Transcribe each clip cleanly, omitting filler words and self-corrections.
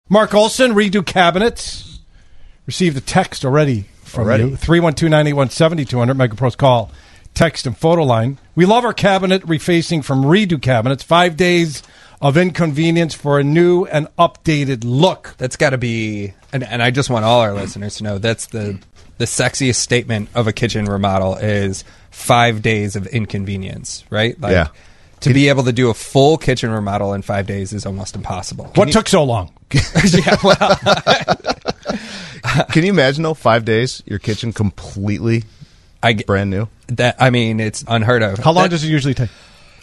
Mark Olson, Redo Cabinets. Received a text already from you. 312-981-7200, MegaPros call, text, and photo line. We love our cabinet refacing from Redo Cabinets. 5 days of inconvenience for a new and updated look. That's got to be, and I just want all our listeners to know, that's the sexiest statement of a kitchen remodel is 5 days of inconvenience, right? Like, to be able to do a full kitchen remodel in 5 days is almost impossible. What took so long? Yeah, well, can you imagine, though, 5 days, your kitchen completely brand new? It's unheard of. How long does it usually take?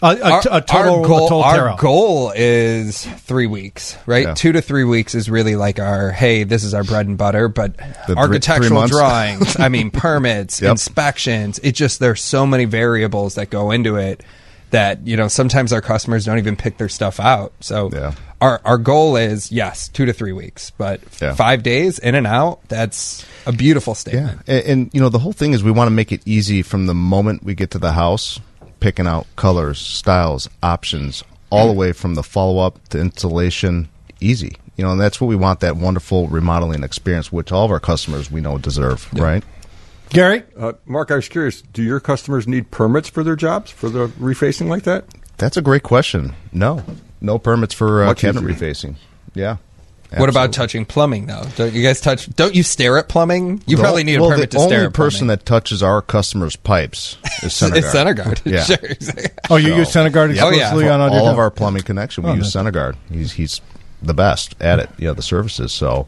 Our goal is 3 weeks, right? Yeah. 2 to 3 weeks is really like this is our bread and butter, but The architectural 3 months? drawings, permits, inspections, there's so many variables that go into it that, sometimes our customers don't even pick their stuff out. So our goal is, 2 to 3 weeks, but 5 days in and out, that's a beautiful statement. Yeah. And the whole thing is we want to make it easy from the moment we get to the house, picking out colors, styles, options, all the way from the follow-up to installation, easy. And that's what we want, that wonderful remodeling experience, which all of our customers we know deserve, right? Gary? Mark, I was curious, do your customers need permits for their jobs, for the refacing like that? That's a great question. No permits for cabinet refacing. Yeah. Absolutely. What about touching plumbing, though? Don't you guys don't you stare at plumbing? You probably need a permit to stare at plumbing. The only person that touches our customers' pipes is Seneguard. It's Seneguard. Yeah. Sure, exactly. Oh, you use Seneguard exclusively on all of our plumbing connection. We use Seneguard. He's the best at it, the services. So,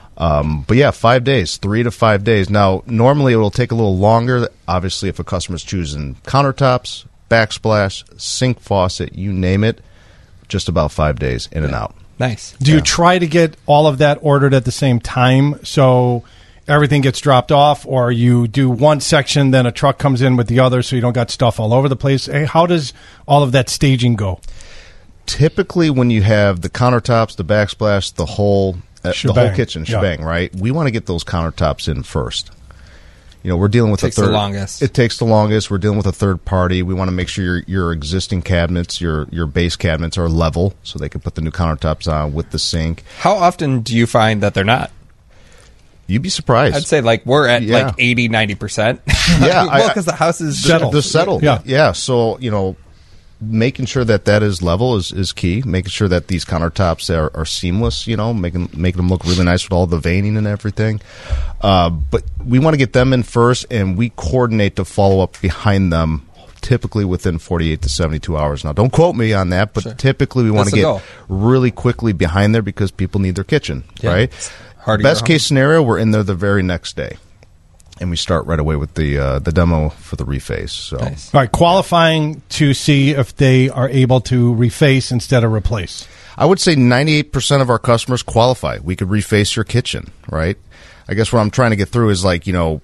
but 5 days, 3 to 5 days. Now, normally it will take a little longer, obviously, if a customer's choosing countertops, backsplash, sink faucet, you name it, just about 5 days in and out. Nice. Do you try to get all of that ordered at the same time so everything gets dropped off, or you do one section, then a truck comes in with the other so you don't got stuff all over the place? Hey, how does all of that staging go? Typically, when you have the countertops, the backsplash, the whole kitchen shebang, right? We want to get those countertops in first. We're dealing with the longest. It takes the longest. We're dealing with a third party. We want to make sure your existing cabinets, your base cabinets, are level so they can put the new countertops on with the sink. How often do you find that they're not? You'd be surprised. I'd say we're at 80, 90%. Yeah. Well, because the house is settled. They're settled. Yeah. So, making sure that is level is key. Making sure that these countertops are seamless, making them look really nice with all the veining and everything. But we want to get them in first, and we coordinate to follow up behind them, typically within 48 to 72 hours. Now, don't quote me on that, but typically we want to get really quickly behind there because people need their kitchen, right? Best case scenario, we're in there the very next day. And we start right away with the demo for the reface. So, nice. All right, qualifying to see if they are able to reface instead of replace. I would say 98% of our customers qualify. We could reface your kitchen, right? I guess what I'm trying to get through is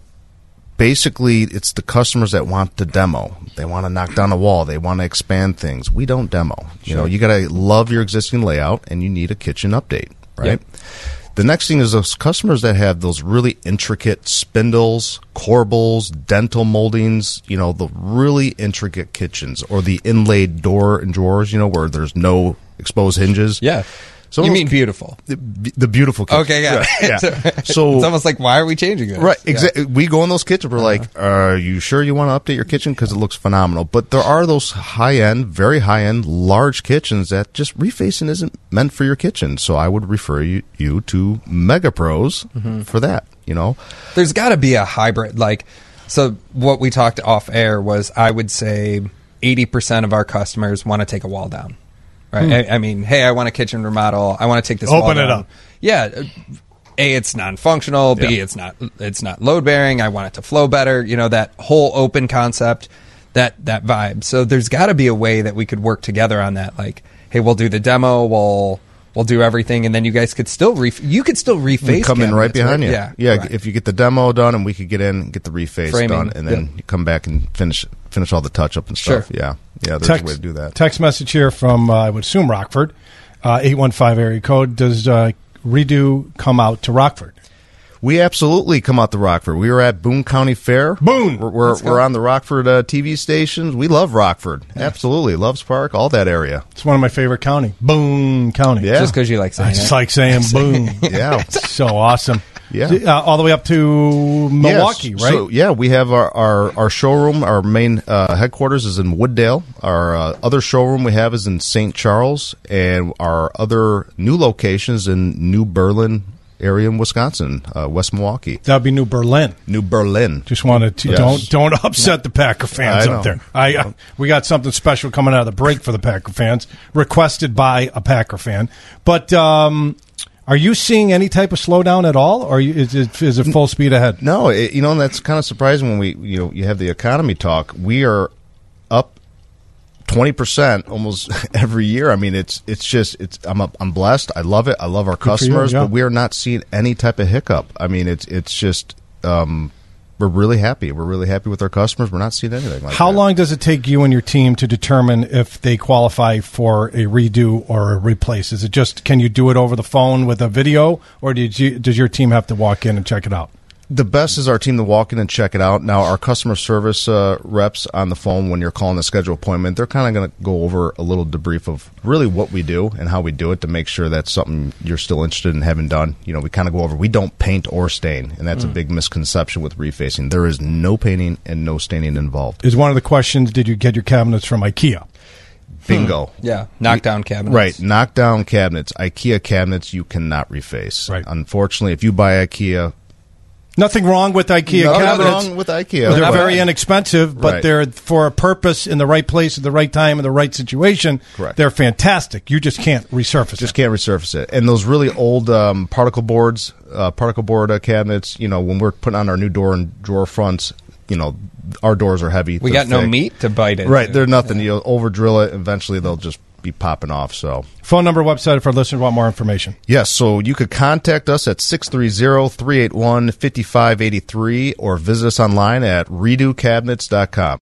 basically it's the customers that want to demo. They want to knock down a wall. They want to expand things. We don't demo. You got to love your existing layout, and you need a kitchen update, right? Yep. The next thing is those customers that have those really intricate spindles, corbels, dental moldings, the really intricate kitchens, or the inlaid door and drawers, where there's no exposed hinges. Yeah. So you mean beautiful. The beautiful kitchen. Okay, yeah. So it's almost like, why are we changing it? Right, exactly. Yeah. We go in those kitchens, we're like, are you sure you want to update your kitchen? Because it looks phenomenal. But there are those high-end, very high-end, large kitchens that just refacing isn't meant for your kitchen. So I would refer you to MegaPros for that, There's got to be a hybrid. So what we talked off air was, I would say 80% of our customers want to take a wall down. Right. Hey, I want a kitchen remodel. I want to take this wall down. Open it up. Yeah. A, it's non-functional. B, it's not load bearing. I want it to flow better. That whole open concept, that vibe. So there's got to be a way that we could work together on that. Hey, we'll do the demo. We'll do everything, and then you guys could still reface. We come in right behind you. Yeah. Right. If you get the demo done, and we could get in and get the reface done, and then you come back and finish all the touch up and stuff. Sure. Yeah. There's a way to do that. Text message here from I would assume Rockford, 815 area code. Does Redo come out to Rockford? We absolutely come out to Rockford. We were at Boone County Fair. Boone! We're on the Rockford TV stations. We love Rockford. Absolutely. Loves Park, all that area. It's one of my favorite county. Boone County. Yeah. Just because you like saying I it. just like saying Boone. Yeah. It's so awesome. Yeah. All the way up to Milwaukee, Yes. right? So, yeah, we have our showroom. Our main headquarters is in Wooddale. Our other showroom we have is in St. Charles, and our other new locations in New Berlin area in Wisconsin, West Milwaukee. That'd be New Berlin. New Berlin. Just wanted to Yes. don't upset the Packer fans I up know. there. We got something special coming out of the break for the Packer fans, requested by a Packer fan. But are you seeing any type of slowdown at all, or is it full speed ahead? No, and that's kind of surprising when you have the economy talk. We are up 20% almost every year. I mean, I'm blessed. I love it. I love our customers, yeah. but we are not seeing any type of hiccup. I mean, it's just we're really happy. We're really happy with our customers. We're not seeing anything like that. How long does it take you and your team to determine if they qualify for a redo or a replace? Is it just, can you do it over the phone with a video, or does your team have to walk in and check it out? The best is our team to walk in and check it out. Now, our customer service reps on the phone when you're calling a schedule appointment, they're kind of going to go over a little debrief of really what we do and how we do it to make sure that's something you're still interested in having done. We kind of go over, we don't paint or stain, and that's a big misconception with refacing. There is no painting and no staining involved. Is one of the questions, did you get your cabinets from IKEA? Bingo. Yeah, knockdown cabinets. Right, knockdown cabinets. IKEA cabinets you cannot reface. Right. Unfortunately, if you buy IKEA... Nothing wrong with IKEA Nothing cabinets. wrong with IKEA. They're But- very inexpensive, but Right. they're for a purpose in the right place at the right time in the right situation. Correct. They're fantastic. You just can't resurface Just it. can't resurface it. And those really old particle board cabinets, when we're putting on our new door and drawer fronts, our doors are heavy. We they're got no thick. meat to bite into. Right, they're nothing. You'll over drill it. Eventually, they'll just be popping off. So, Phone number, website for listeners who want more information. yes, so you could contact us at 630-381-5583 or visit us online at redocabinets.com.